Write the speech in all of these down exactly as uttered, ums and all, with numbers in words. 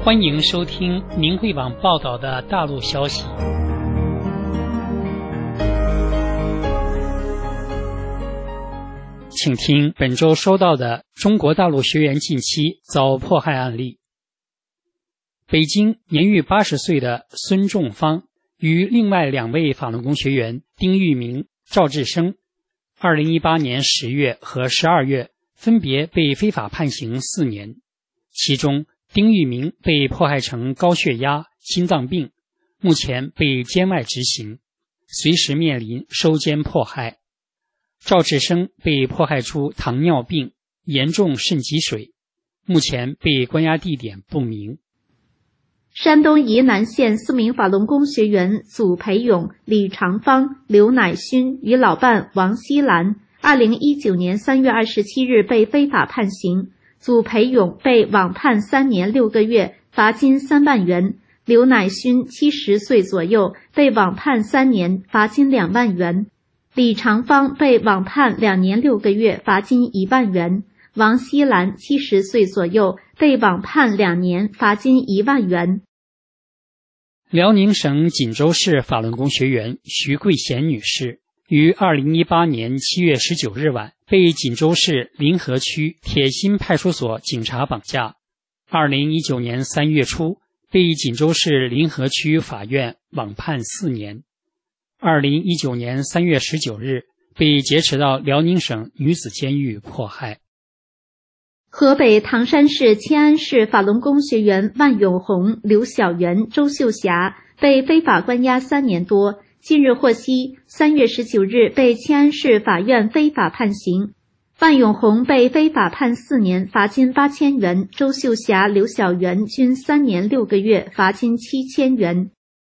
欢迎收听明慧网报道的大陆消息。请听本周收到的中国大陆学员近期遭迫害案例。北京年逾八十岁的孙仲芳与另外两位法轮功学员丁玉明、赵志生，二零一八年十月和十二月分别被非法判刑四年，其中丁玉明被迫害成高血压、心脏病，目前被监外执行，随时面临收监迫害。赵志生被迫害出糖尿病、严重肾积水，目前被关押地点不明。 山东沂南县四名法轮功学员祖培勇、李长芳、刘乃勋与老伴王希兰，二零一九年三月二十七日被非法判刑。祖培勇被网判三年六个月，罚金三万元；刘乃勋七十岁左右，被网判三年，罚金两万元；李长芳被网判两年六个月，罚金一万元；王希兰七十岁左右，被网判两年，罚金一万元。 辽宁省锦州市法轮功学员徐桂贤女士于二零一八年七月十九日晚被锦州市临河区铁心派出所警察绑架，二零一九年三月初被锦州市临河区法院网判四年，二零一九年三月十九日被劫持到辽宁省女子监狱迫害。 河北唐山市迁安市法轮功学员万永红、刘晓元、周秀霞被非法关押三年多，近日获悉，三月十九日被迁安市法院非法判刑。万永红被非法判四年，罚金八千元；周秀霞、刘晓元均三年六个月，罚金七千元。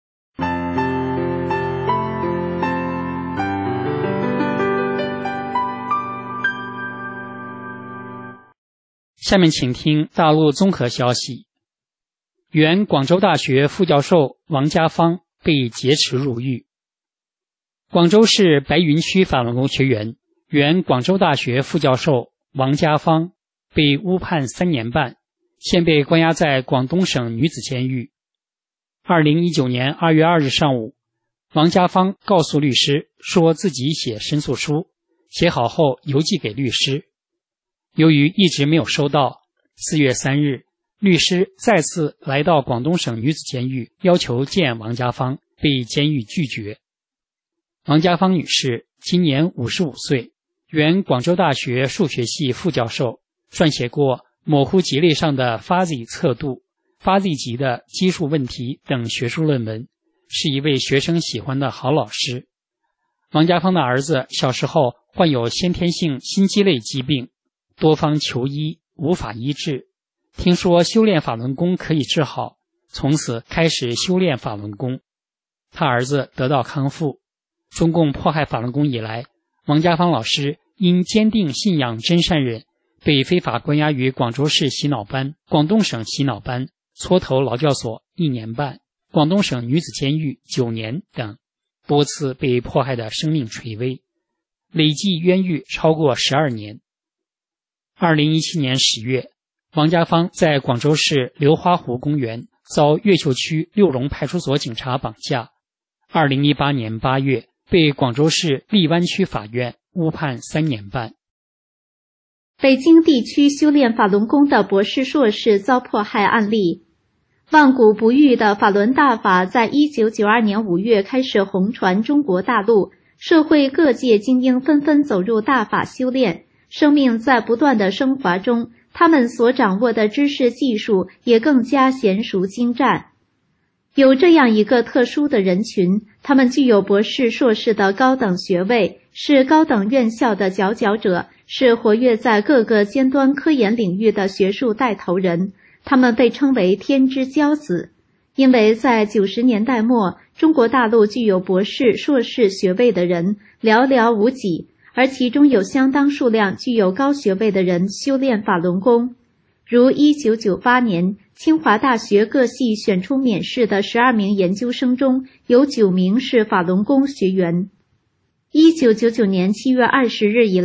下面请听大陆综合消息。原广州大学副教授王家芳被劫持入狱。广州市白云区法轮功学员、原广州大学副教授王家芳被误判三年半，现被关押在广东省女子监狱。二零一九年二月二日上午，王家芳告诉律师说自己写申诉书，写好后邮寄给律师。由于一直没有收到，四月三日，律师再次来到广东省女子监狱，要求见王家芳，被监狱拒绝。王家芳女士今年五十五岁，原广州大学数学系副教授，撰写过模糊级类上的 Fuzzy 测度、Fuzzy 级的基数问题等学术论文，是一位学生喜欢的好老师。王家芳的儿子小时候患有先天性心肌类疾病，多方求医无法医治，听说修炼法轮功可以治好，从此开始修炼法轮功。他儿子得到康复。中共迫害法轮功以来，王家芳老师因坚定信仰真善忍，被非法关押于广州市洗脑班、广东省洗脑班、搓头劳教所一年半、广东省女子监狱九年等，多次被迫害的生命垂危，累计冤狱超过十二年。二零一七年十月，王家芳在广州市流花湖公园遭越秀区六榕派出所警察绑架。二零一八年八月，被广州市荔湾区法院误判三年半。 北京地区修炼法轮功的博士硕士遭迫害案例。万古不遇的法轮大法在一九九二年五月开始红传中国大陆，社会各界精英纷纷走入大法修炼，生命在不断的升华中，他们所掌握的知识技术也更加娴熟精湛。有这样一个特殊的人群，他们具有博士、硕士的高等学位，是高等院校的佼佼者，是活跃在各个尖端科研领域的学术带头人。他们被称为天之骄子，因为在九十年代末，中国大陆具有博士、硕士学位的人寥寥无几，而其中有相当数量具有高学位的人修炼法轮功。如一九九八年，清华大学各系选出免试的十二名研究生中，有九名是法轮功学员。一九九九年七月二十日以来，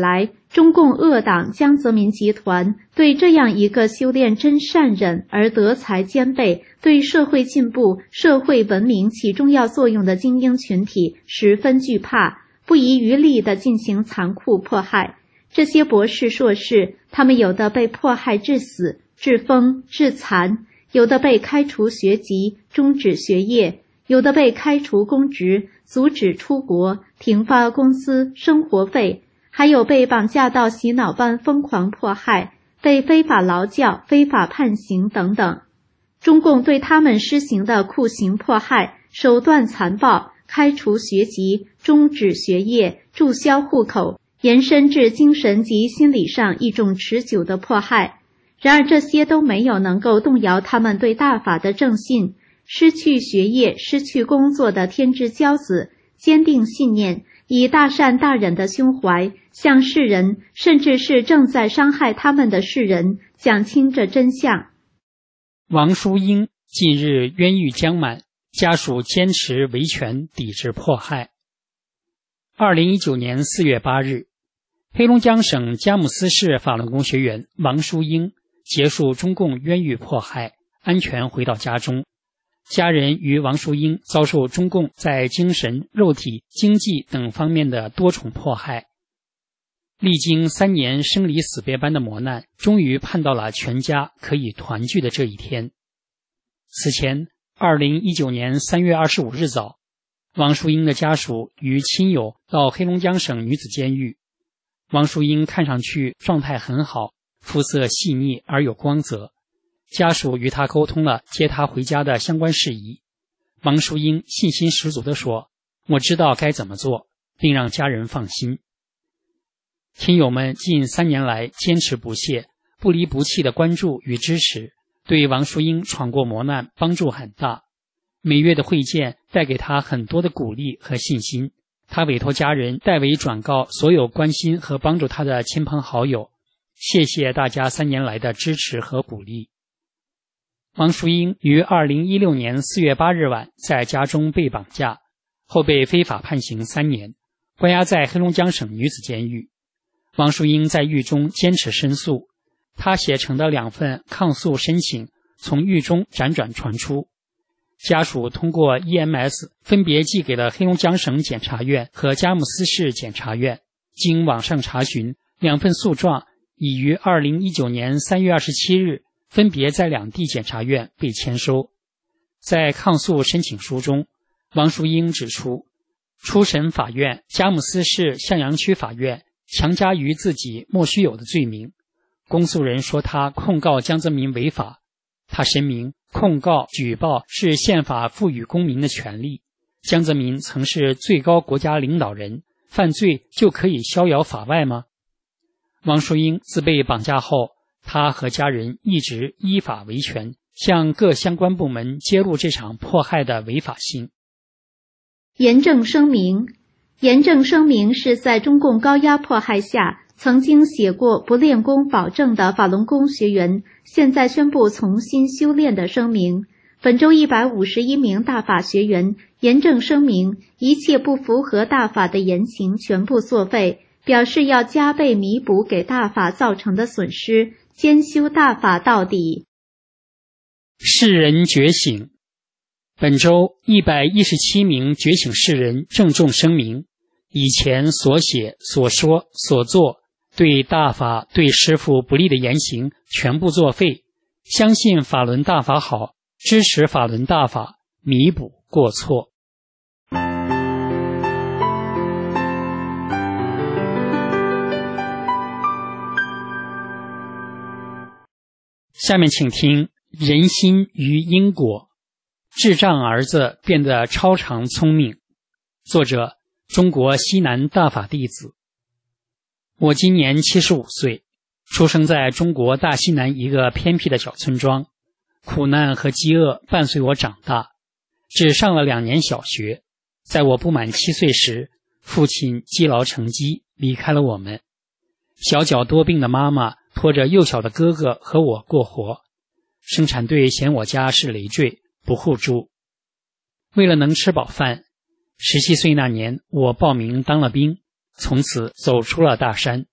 中共恶党江泽民集团对这样一个修炼真善忍而德才兼备、对社会进步、社会文明起重要作用的精英群体十分惧怕，不遗余力地进行残酷迫害。这些博士硕士，他们有的被迫害致死、致疯、致残，有的被开除学籍、终止学业，有的被开除公职、阻止出国、停发工资、生活费，还有被绑架到洗脑班疯狂迫害，被非法劳教、非法判刑等等。中共对他们施行的酷刑迫害手段残暴，开除学籍、终止学业、注销户口，延伸至精神及心理上一种持久的迫害。然而这些都没有能够动摇他们对大法的正信。失去学业、失去工作的天之骄子，坚定信念，以大善大忍的胸怀，向世人，甚至是正在伤害他们的世人，讲清这真相。 王淑英近日冤狱将满，家属坚持维权抵制迫害。二零一九年四月八日，黑龙江省佳木斯市法轮功学员王淑英结束中共冤狱迫害，安全回到家中。家人与王淑英遭受中共在精神、肉体、经济等方面的多重迫害，历经三年生离死别般的磨难，终于盼到了全家可以团聚的这一天。此前二零一九年三月二十五日早，王淑英的家属与亲友到黑龙江省女子监狱。王淑英看上去状态很好，肤色细腻而有光泽。家属与他沟通了接他回家的相关事宜。王淑英信心十足地说：“我知道该怎么做，并让家人放心。”亲友们近三年来坚持不懈、不离不弃的关注与支持，对王淑英闯过磨难帮助很大。每月的会见带给他很多的鼓励和信心。他委托家人代为转告所有关心和帮助他的亲朋好友，谢谢大家三年来的支持和鼓励。王淑英于二零一六年四月八日晚在家中被绑架，后被非法判刑三年，关押在黑龙江省女子监狱。王淑英在狱中坚持申诉，她写成的两份抗诉申请从狱中辗转传出。家属通过 E M S 分别寄给了黑龙江省检察院和佳木斯市检察院。经网上查询，两份诉状已于二零一九年三月二十七日分别在两地检察院被签收。在抗诉申请书中，王淑英指出，初审法院佳木斯市向阳区法院强加于自己莫须有的罪名。公诉人说他控告江泽民违法。他声明，控告、举报是宪法赋予公民的权利。江泽民曾是最高国家领导人，犯罪就可以逍遥法外吗？王淑英自被绑架后，他和家人一直依法维权，向各相关部门揭露这场迫害的违法性。 严正声明。严正声明是在中共高压迫害下曾经写过不练功保证的法轮功学员现在宣布重新修炼的声明。本周一百五十一名大法学员严正声明，一切不符合大法的言行全部作废，表示要加倍弥补给大法造成的损失，坚修大法到底。 世人觉醒。本周一百一十七名觉醒世人郑重声明，以前所写、所说、所做对大法、对师父不利的言行全部作废，相信法轮大法好，支持法轮大法，弥补过错。下面请听人心与因果。智障儿子变得超常聪明。作者：中国西南大法弟子。我今年七十五岁，出生在中国大西南一个偏僻的小村庄，苦难和饥饿伴随我长大，只上了两年小学。在我不满七岁时，父亲积劳成疾离开了我们。小脚多病的妈妈拖着幼小的哥哥和我过活，生产队嫌我家是累赘，不互助。为了能吃饱饭，十七岁那年我报名当了兵，从此走出了大山。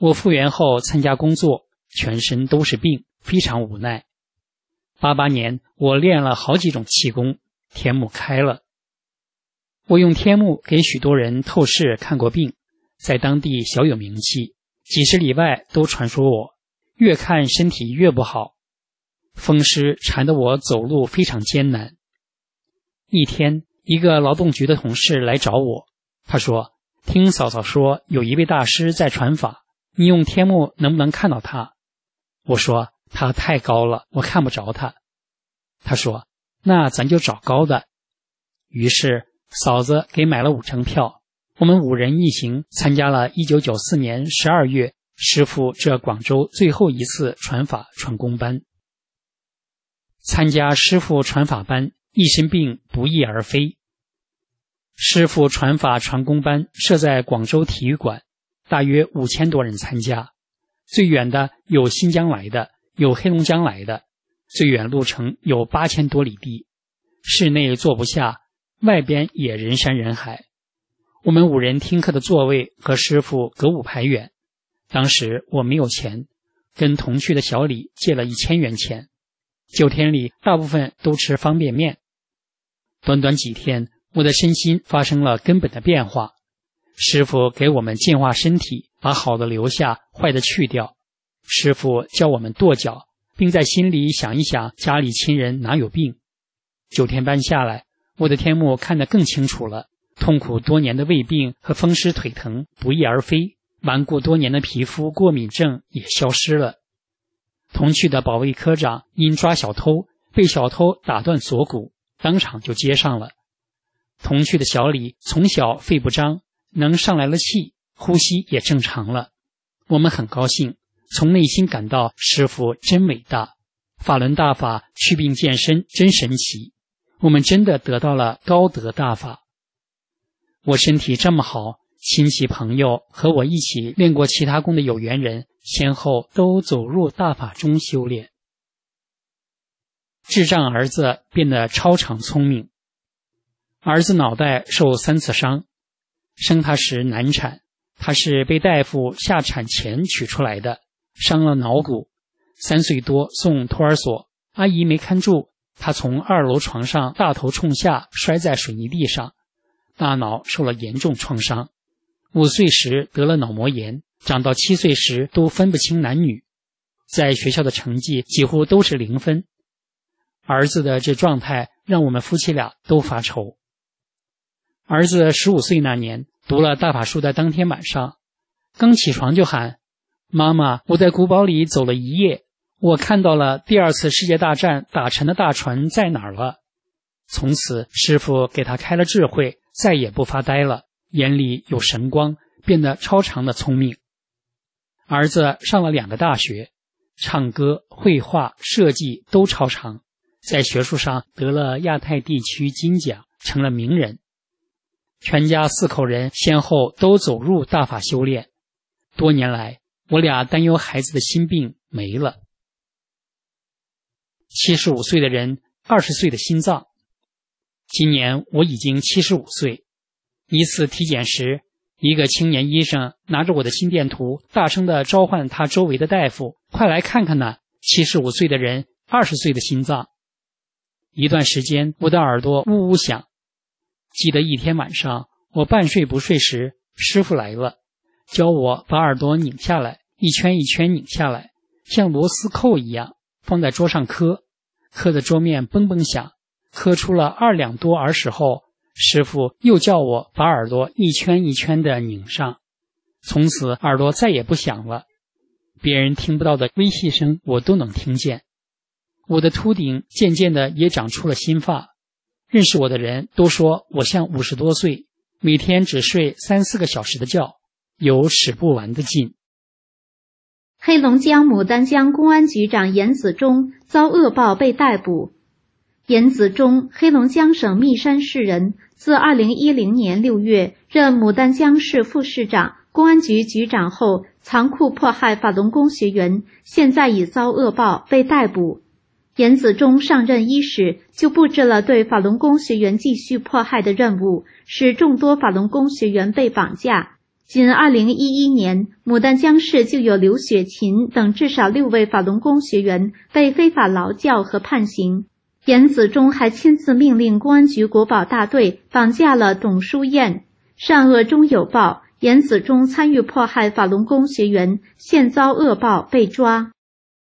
我复员后参加工作，全身都是病，非常无奈。八八年我练了好几种气功，天目开了。我用天目给许多人透视看过病，在当地小有名气，几十里外都传说我，越看身体越不好。风湿缠得我走路非常艰难。一天，一个劳动局的同事来找我，他说，听嫂嫂说有一位大师在传法，你用天目能不能看到他？我说他太高了，我看不着他。他说那咱就找高的。于是嫂子给买了五成票，我们五人一行参加了一九九四年十二月师父这广州最后一次传法传功班。参加师父传法班，一身病不翼而飞。师父传法传功班设在广州体育馆，大约五千多人参加，最远的有新疆来的，有黑龙江来的，最远路程有八千多里地，室内坐不下，外边也人山人海。我们五人听课的座位和师父隔五排远。当时我没有钱，跟同去的小李借了一千元钱，九天里大部分都吃方便面。短短几天，我的身心发生了根本的变化。师父给我们净化身体，把好的留下，坏的去掉。师父教我们跺脚，并在心里想一想家里亲人哪有病。九天班下来，我的天目看得更清楚了，痛苦多年的胃病和风湿腿疼不翼而飞，顽固多年的皮肤过敏症也消失了。同去的保卫科长因抓小偷，被小偷打断锁骨，当场就接上了。同去的小李从小肺不张，能上来了气，呼吸也正常了。我们很高兴，从内心感到师父真伟大，法轮大法祛病健身真神奇，我们真的得到了高德大法。我身体这么好，亲戚朋友和我一起练过其他功的有缘人，先后都走入大法中修炼。智障儿子变得超常聪明。儿子脑袋受三次伤，生他时难产，他是被大夫下产前取出来的，伤了脑骨。三岁多送托儿所，阿姨没看住，他从二楼床上大头冲下，摔在水泥地上，大脑受了严重创伤。五岁时得了脑膜炎，长到七岁时都分不清男女，在学校的成绩几乎都是零分。儿子的这状态让我们夫妻俩都发愁。儿子十五岁那年，读了大法书的当天晚上，刚起床就喊，妈妈，我在古堡里走了一夜，我看到了第二次世界大战打沉的大船在哪儿了。从此师父给他开了智慧，再也不发呆了，眼里有神光，变得超常的聪明。儿子上了两个大学，唱歌、绘画、设计都超常，在学术上得了亚太地区金奖，成了名人。全家四口人先后都走入大法修炼。多年来，我俩担忧孩子的心病没了。七十五岁的人，二十岁的心脏。今年我已经七十五岁。一次体检时，一个青年医生拿着我的心电图，大声地召唤他周围的大夫，快来看看呢，七十五岁的人，二十岁的心脏。一段时间，我的耳朵呜呜响。记得一天晚上，我半睡不睡时，师父来了，教我把耳朵拧下来，一圈一圈拧下来，像螺丝扣一样，放在桌上磕，磕的桌面嘣嘣响，磕出了二两多耳屎后，师父又叫我把耳朵一圈一圈的拧上，从此耳朵再也不响了，别人听不到的微细声我都能听见。我的秃顶渐渐的也长出了新发，认识我的人都说我像五十多岁，每天只睡三四个小时的觉，有使不完的劲。 黑龙江牡丹江公安局长严子忠遭恶报被逮捕。严子忠，黑龙江省密山市人，自二零一零年六月任牡丹江市副市长、公安局局长后，残酷迫害法轮功学员，现在已遭恶报被逮捕。严子忠上任伊始，就布置了对法轮功学员继续迫害的任务，使众多法轮功学员被绑架。 仅二零一一年，牡丹江市就有刘雪琴等至少六位法轮功学员被非法劳教和判刑。严子忠还亲自命令公安局国保大队绑架了董淑燕。善恶终有报，严子忠参与迫害法轮功学员，现遭恶报被抓。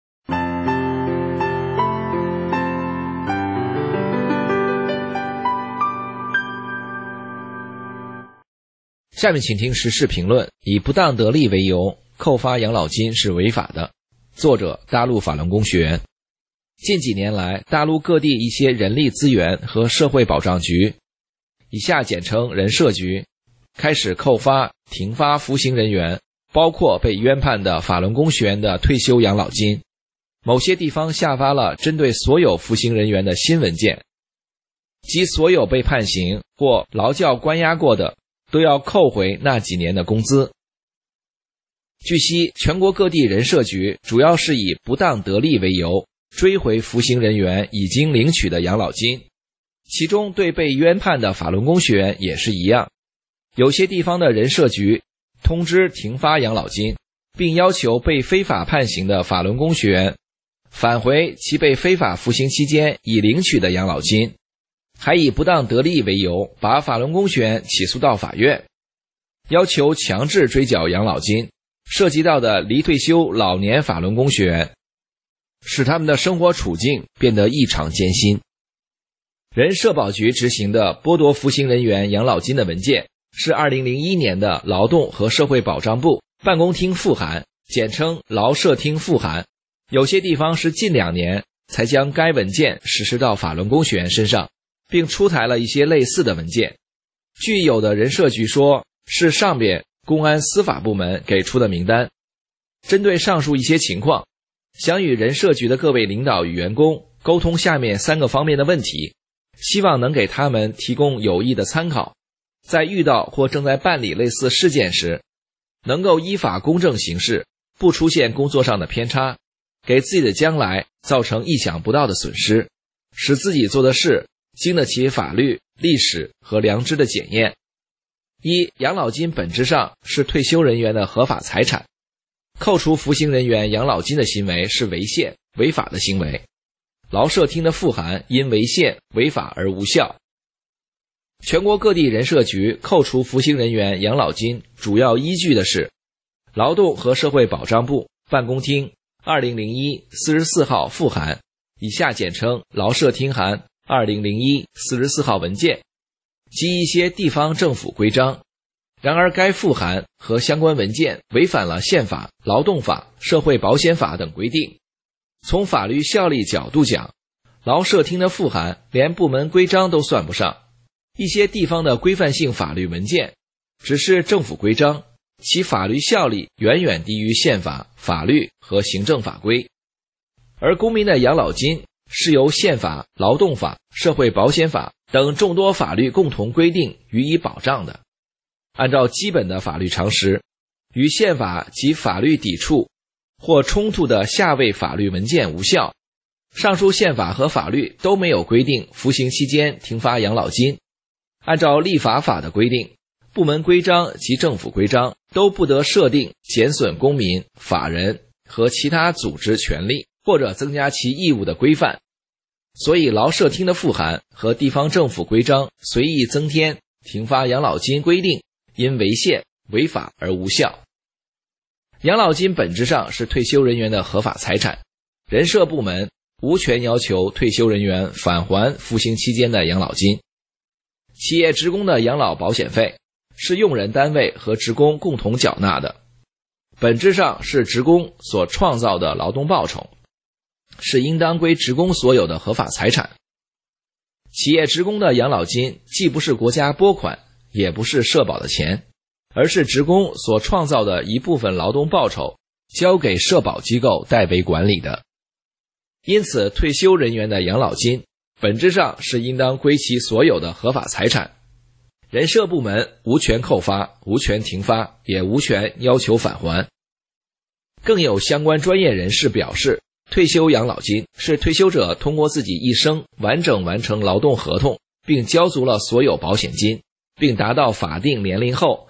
下面请听时事评论。以不当得利为由扣发养老金是违法的。作者：大陆法轮功学员。近几年来，大陆各地一些人力资源和社会保障局（以下简称人社局）开始扣发、停发服刑人员，包括被冤判的法轮功学员的退休养老金。某些地方下发了针对所有服刑人员的新文件，即所有被判刑或劳教关押过的都要扣回那几年的工资。据悉，全国各地人社局主要是以不当得利为由，追回服刑人员已经领取的养老金，其中对被冤判的法轮功学员也是一样。有些地方的人社局通知停发养老金，并要求被非法判刑的法轮功学员返回其被非法服刑期间已领取的养老金，还以不当得利为由把法轮功学员起诉到法院，要求强制追缴养老金，涉及到的离退休老年法轮功学员，使他们的生活处境变得异常艰辛。人社保局执行的剥夺服刑人员养老金的文件是二零零一年的劳动和社会保障部办公厅复函，简称劳社厅复函。有些地方是近两年才将该文件实施到法轮功学员身上，并出台了一些类似的文件。据有的人社局说，是上边公安司法部门给出的名单。针对上述一些情况，想与人社局的各位领导与员工沟通下面三个方面的问题，希望能给他们提供有益的参考，在遇到或正在办理类似事件时，能够依法公正行事，不出现工作上的偏差，给自己的将来造成意想不到的损失，使自己做的事经得起法律、历史和良知的检验。一、养老金本质上是退休人员的合法财产，扣除服刑人员养老金的行为是违宪、违法的行为。劳社厅的复函因违宪、违法而无效。全国各地人社局扣除服刑人员养老金主要依据的是劳动和社会保障部办公厅二零零一四十四号复函，以下简称劳社厅函二零零一四十四号文件及一些地方政府规章。然而该复函和相关文件违反了宪法、劳动法、社会保险法等规定。从法律效力角度讲，劳社厅的复函连部门规章都算不上，一些地方的规范性法律文件只是政府规章，其法律效力远远低于宪法、法律和行政法规。而公民的养老金是由宪法、劳动法、社会保险法等众多法律共同规定予以保障的。按照基本的法律常识，与宪法及法律抵触或冲突的下位法律文件无效。上述宪法和法律都没有规定服刑期间停发养老金。按照立法法的规定，部门规章及政府规章都不得设定减损公民、法人和其他组织权利或者增加其义务的规范。所以劳社厅的复函和地方政府规章随意增添停发养老金规定，因违宪、违法而无效。养老金本质上是退休人员的合法财产，人社部门无权要求退休人员返还服刑期间的养老金。企业职工的养老保险费是用人单位和职工共同缴纳的，本质上是职工所创造的劳动报酬，是应当归职工所有的合法财产。企业职工的养老金既不是国家拨款，也不是社保的钱，而是职工所创造的一部分劳动报酬，交给社保机构代为管理的。因此，退休人员的养老金本质上是应当归其所有的合法财产。人社部门无权扣发，无权停发，也无权要求返还。更有相关专业人士表示，退休养老金是退休者通过自己一生完整完成劳动合同，并交足了所有保险金，并达到法定年龄后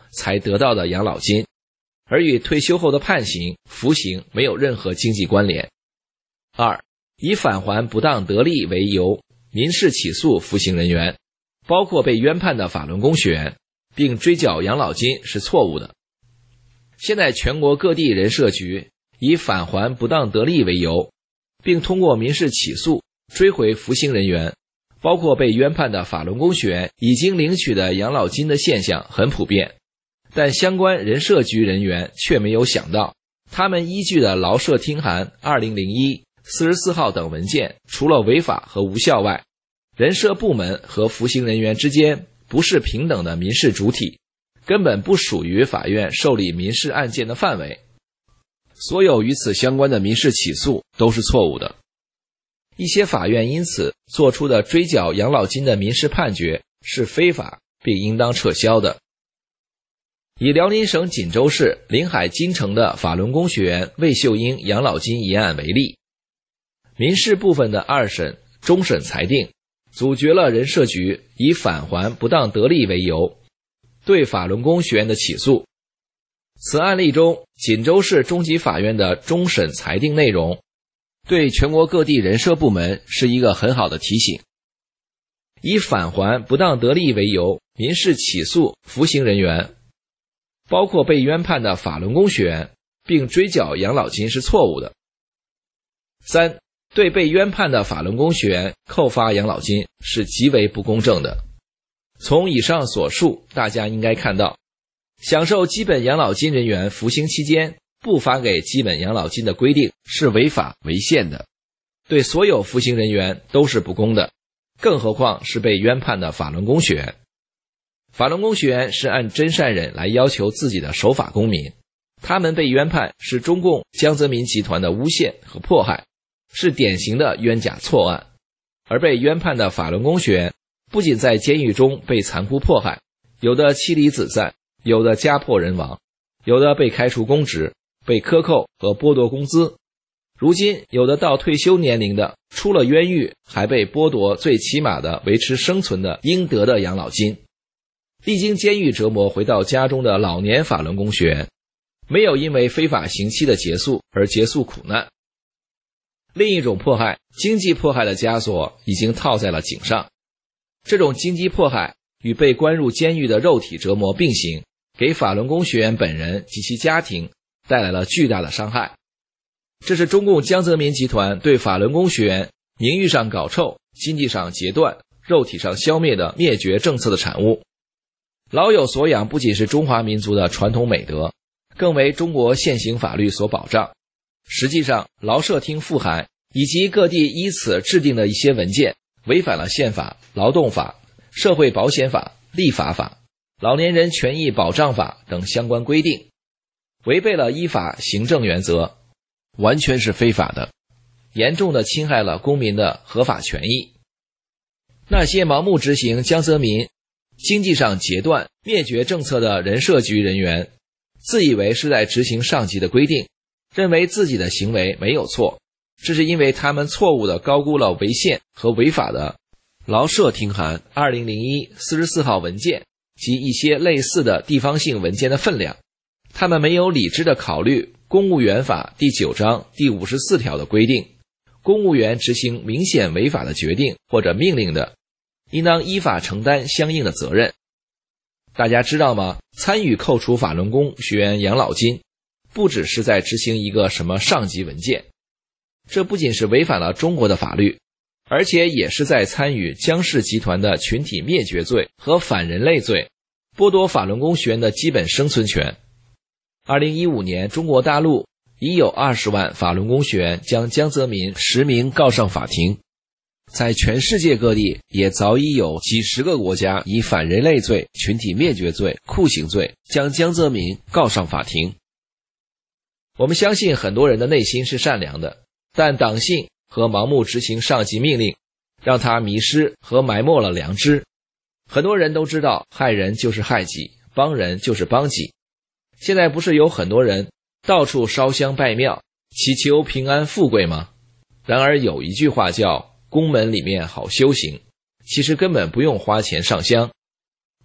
才得到的养老金，而与退休后的判刑、服刑没有任何经济关联。二、以返还不当得利为由民事起诉服刑人员，包括被冤判的法轮功学员，并追缴养老金是错误的。现在全国各地人社局以返还不当得利为由，并通过民事起诉追回服刑人员，包括被冤判的法轮功学员已经领取的养老金的现象很普遍，但相关人社局人员却没有想到，他们依据的劳社听函二零零一、四十四号等文件，除了违法和无效外，人社部门和服刑人员之间不是平等的民事主体，根本不属于法院受理民事案件的范围。所有与此相关的民事起诉都是错误的。一些法院因此做出的追缴养老金的民事判决是非法，并应当撤销的。以辽宁省锦州市临海金城的法轮功学员魏秀英养老金一案为例，民事部分的二审、终审裁定，阻绝了人社局以返还不当得利为由对法轮功学员的起诉。此案例中，锦州市中级法院的终审裁定内容对全国各地人社部门是一个很好的提醒。以返还不当得利为由民事起诉服刑人员，包括被冤判的法轮功学员，并追缴养老金是错误的。三、对被冤判的法轮功学员扣发养老金是极为不公正的。从以上所述，大家应该看到，享受基本养老金人员服刑期间不发给基本养老金的规定是违法违宪的，对所有服刑人员都是不公的，更何况是被冤判的法轮功学员。法轮功学员是按真善忍来要求自己的守法公民，他们被冤判是中共江泽民集团的诬陷和迫害，是典型的冤假错案。而被冤判的法轮功学员不仅在监狱中被残酷迫害，有的妻离子散，有的家破人亡，有的被开除公职，被克扣和剥夺工资，如今有的到退休年龄的，出了冤狱还被剥夺最起码的维持生存的应得的养老金。历经监狱折磨回到家中的老年法轮功学员，没有因为非法刑期的结束而结束苦难。另一种迫害，经济迫害的枷锁已经套在了颈上。这种经济迫害与被关入监狱的肉体折磨并行，给法轮功学员本人及其家庭带来了巨大的伤害。这是中共江泽民集团对法轮功学员名誉上搞臭、经济上截断、肉体上消灭的灭绝政策的产物。老有所养不仅是中华民族的传统美德，更为中国现行法律所保障。实际上，劳社听复函以及各地依此制定的一些文件，违反了宪法、劳动法、社会保险法、立法法、老年人权益保障法等相关规定，违背了依法行政原则，完全是非法的，严重地侵害了公民的合法权益。那些盲目执行江泽民经济上截断、灭绝政策的人社局人员，自以为是在执行上级的规定，认为自己的行为没有错，这是因为他们错误地高估了违宪和违法的劳社听函二零零一、四十四号文件及一些类似的地方性文件的分量。他们没有理智地考虑公务员法第九章第五十四条的规定，公务员执行明显违法的决定或者命令的，应当依法承担相应的责任。大家知道吗？参与扣除法轮功学员养老金，不只是在执行一个什么上级文件，这不仅是违反了中国的法律，而且也是在参与江氏集团的群体灭绝罪和反人类罪，剥夺法轮功学员的基本生存权。二零一五年，中国大陆已有二十万法轮功学员将江泽民实名告上法庭，在全世界各地也早已有几十个国家以反人类罪、群体灭绝罪、酷刑罪将江泽民告上法庭。我们相信很多人的内心是善良的，但党性和盲目执行上级命令，让他迷失和埋没了良知。很多人都知道害人就是害己，帮人就是帮己。现在不是有很多人到处烧香拜庙，祈求平安富贵吗？然而有一句话叫宫门里面好修行，其实根本不用花钱上香。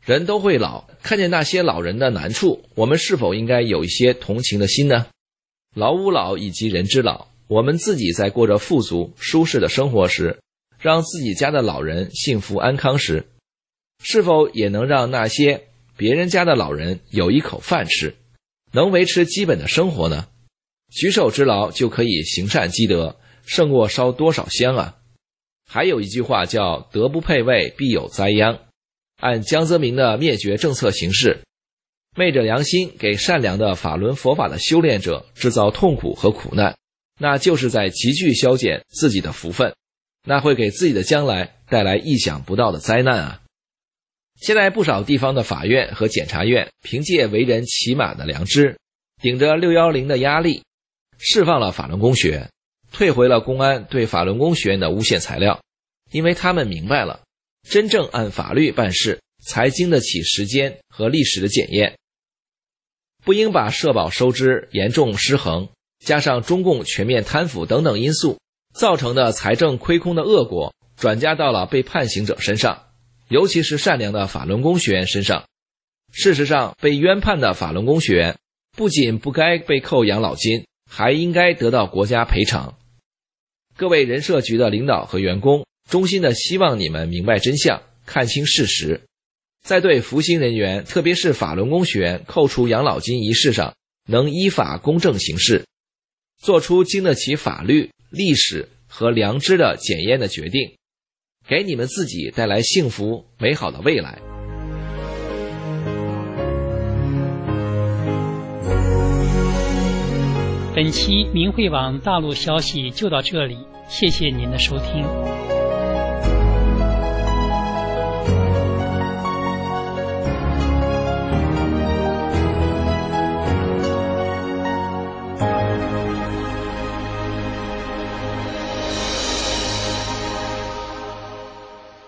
人都会老，看见那些老人的难处，我们是否应该有一些同情的心呢？老吾老以及人之老，我们自己在过着富足舒适的生活时，让自己家的老人幸福安康时，是否也能让那些别人家的老人有一口饭吃，能维持基本的生活呢？举手之劳就可以行善积德，胜过烧多少香啊！还有一句话叫德不配位，必有灾殃。按江泽民的灭绝政策行事，昧着良心给善良的法轮佛法的修炼者制造痛苦和苦难，那就是在急剧消减自己的福分，那会给自己的将来带来意想不到的灾难啊！现在不少地方的法院和检察院凭借为人骑马的良知，顶着六一零的压力，释放了法轮功学员，退回了公安对法轮功学员的诬陷材料，因为他们明白了，真正按法律办事才经得起时间和历史的检验。不应把社保收支严重失衡，加上中共全面贪腐等等因素造成的财政亏空的恶果转嫁到了被判刑者身上，尤其是善良的法轮功学员身上。事实上，被冤判的法轮功学员不仅不该被扣养老金，还应该得到国家赔偿。各位人社局的领导和员工，衷心的希望你们明白真相，看清事实，在对服刑人员，特别是法轮功学员扣除养老金一事上，能依法公正行事，做出经得起法律、历史和良知的检验的决定，给你们自己带来幸福美好的未来。 本期明慧网大陆消息就到这里，谢谢您的收听。